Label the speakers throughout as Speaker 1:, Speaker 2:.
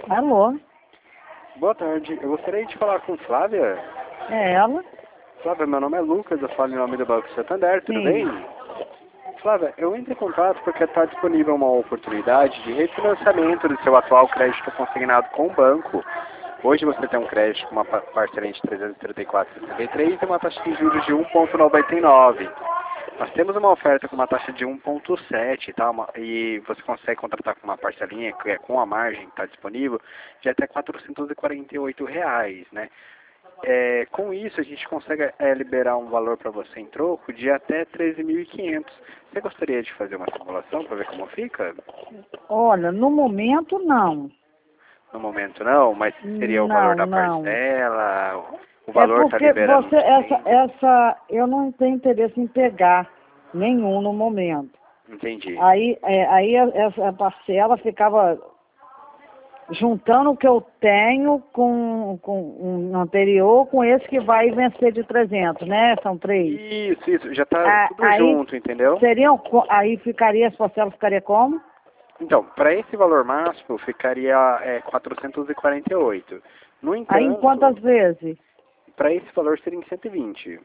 Speaker 1: Alô?
Speaker 2: Boa tarde. Eu gostaria de falar com Flávia.
Speaker 1: É ela?
Speaker 2: Flávia, meu nome é Lucas, eu falo em nome do Banco Santander, tudo
Speaker 1: Sim.
Speaker 2: bem? Flávia, eu entro em contato porque está disponível uma oportunidade de refinanciamento do seu atual crédito consignado com o banco. Hoje você tem um crédito com uma parcela de 334,63 e uma taxa de juros de 1,99. Nós temos uma oferta com uma taxa de 1,7, tá? E você consegue contratar com uma parcelinha, que é com a margem que está disponível, de até R$ 448, né? Com isso, a gente consegue liberar um valor para você em troco de até 13.500. Você gostaria de fazer uma simulação para ver como fica?
Speaker 1: Olha, no momento não.
Speaker 2: No momento não, mas seria o valor da
Speaker 1: Não.
Speaker 2: parcela, o
Speaker 1: É
Speaker 2: valor está
Speaker 1: porque
Speaker 2: liberando
Speaker 1: você,
Speaker 2: de tempo.
Speaker 1: eu não tenho interesse em pegar nenhum no momento.
Speaker 2: Entendi.
Speaker 1: Aí essa parcela ficava juntando o que eu tenho com um anterior, com esse que vai vencer de 300, né? São 3.
Speaker 2: Isso, já está tudo
Speaker 1: Aí
Speaker 2: junto, entendeu?
Speaker 1: aí ficaria, as parcelas ficaria como?
Speaker 2: Então, para esse valor máximo ficaria 448. No
Speaker 1: Aí em quantas
Speaker 2: entanto,
Speaker 1: vezes?
Speaker 2: para esse valor seria em 120.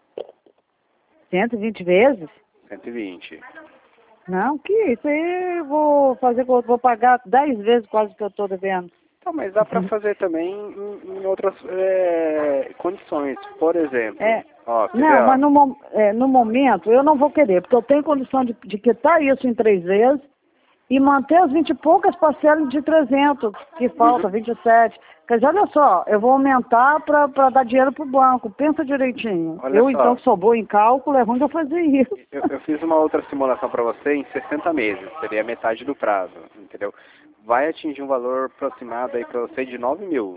Speaker 1: 120 vezes?
Speaker 2: 120.
Speaker 1: Não, que isso aí eu vou fazer, vou pagar 10 vezes quase que eu estou devendo.
Speaker 2: Então, mas dá para fazer também em outras condições. Por exemplo, ó, quer ver,
Speaker 1: Não,
Speaker 2: ó?
Speaker 1: mas no momento eu não vou querer, porque eu tenho condição de quitar isso em 3 vezes e manter as 20 e poucas parcelas de 300, que falta, 27. Quer dizer, olha só, eu vou aumentar para dar dinheiro para o banco. Pensa direitinho.
Speaker 2: Olha
Speaker 1: Eu, então,
Speaker 2: só,
Speaker 1: que sou boa em cálculo, é ruim de eu fazer isso.
Speaker 2: eu fiz uma outra simulação para você em 60 meses, seria metade do prazo, entendeu? Vai atingir um valor aproximado aí para você de 9.000.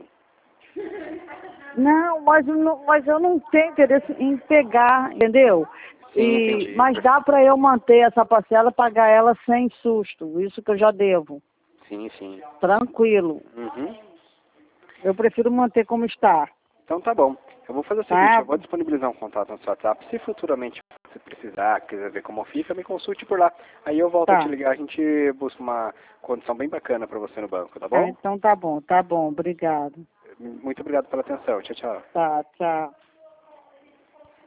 Speaker 1: Não, mas eu não tenho interesse em pegar, entendeu?
Speaker 2: Sim, entendi.
Speaker 1: Mas dá para eu manter essa parcela, pagar ela sem susto. Isso que eu já devo.
Speaker 2: Sim, sim.
Speaker 1: Tranquilo.
Speaker 2: Uhum.
Speaker 1: Eu prefiro manter como está.
Speaker 2: Então tá bom. Eu vou fazer o seguinte,
Speaker 1: Tá?
Speaker 2: eu vou disponibilizar um contato no seu WhatsApp. Se futuramente você precisar, quiser ver como fica, me consulte por lá. Aí eu volto a te
Speaker 1: Tá.
Speaker 2: ligar, a gente busca uma condição bem bacana para você no banco, tá
Speaker 1: Ah,
Speaker 2: bom?
Speaker 1: então tá bom, tá bom. Obrigado.
Speaker 2: Muito obrigado pela atenção. Tchau, tchau.
Speaker 1: Tá, tchau.